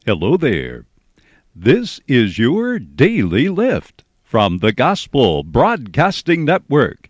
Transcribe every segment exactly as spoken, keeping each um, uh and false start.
Hello there. This is your Daily Lift from the Gospel Broadcasting Network.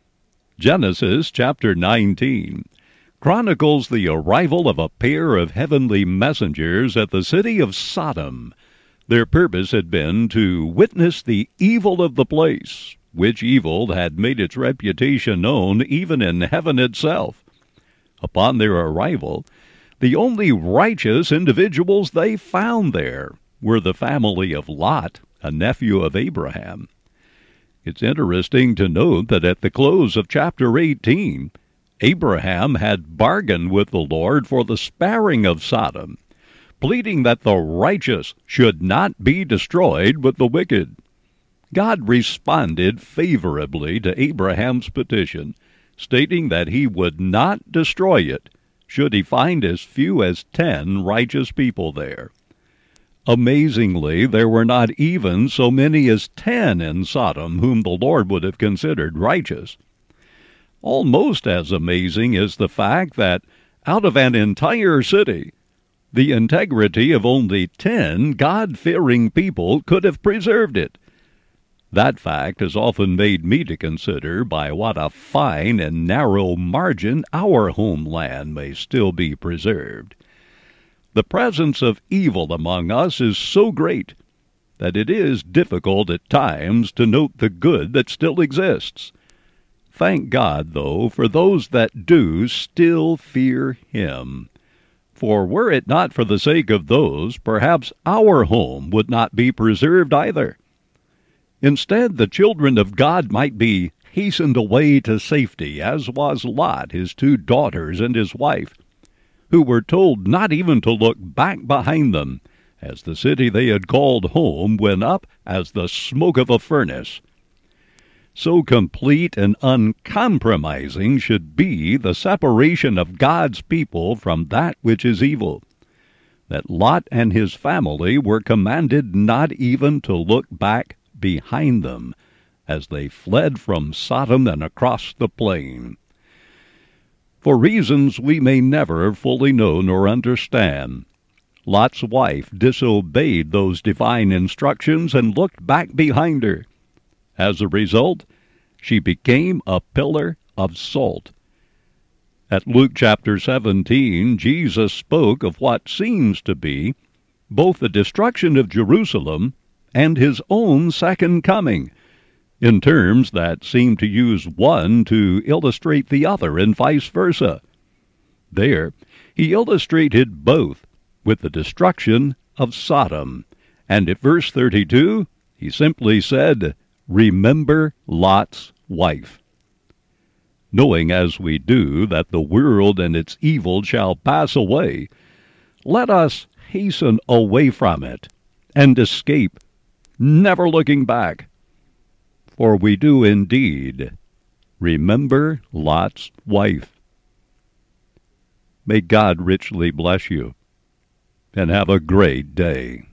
Genesis chapter nineteen chronicles the arrival of a pair of heavenly messengers at the city of Sodom. Their purpose had been to witness the evil of the place, which evil had made its reputation known even in heaven itself. Upon their arrival, the only righteous individuals they found there were the family of Lot, a nephew of Abraham. It's interesting to note that at the close of chapter eighteen, Abraham had bargained with the Lord for the sparing of Sodom, pleading that the righteous should not be destroyed with the wicked. God responded favorably to Abraham's petition, stating that he would not destroy it should he find as few as ten righteous people there. Amazingly, there were not even so many as ten in Sodom whom the Lord would have considered righteous. Almost as amazing is the fact that out of an entire city, the integrity of only ten God-fearing people could have preserved it. That fact has often made me to consider by what a fine and narrow margin our homeland may still be preserved. The presence of evil among us is so great that it is difficult at times to note the good that still exists. Thank God, though, for those that do still fear Him. For were it not for the sake of those, perhaps our home would not be preserved either. Instead, the children of God might be hastened away to safety, as was Lot, his two daughters, and his wife, who were told not even to look back behind them, as the city they had called home went up as the smoke of a furnace. So complete and uncompromising should be the separation of God's people from that which is evil, that Lot and his family were commanded not even to look back behind them as they fled from Sodom and across the plain. For reasons we may never fully know nor understand, Lot's wife disobeyed those divine instructions and looked back behind her. As a result, she became a pillar of salt. At Luke chapter seventeen, Jesus spoke of what seems to be both the destruction of Jerusalem and his own second coming, in terms that seem to use one to illustrate the other and vice versa. There, he illustrated both with the destruction of Sodom, and at verse thirty-two, he simply said, "Remember Lot's wife." Knowing as we do that the world and its evil shall pass away, let us hasten away from it and escape, never looking back. For we do indeed remember Lot's wife. May God richly bless you, and have a great day.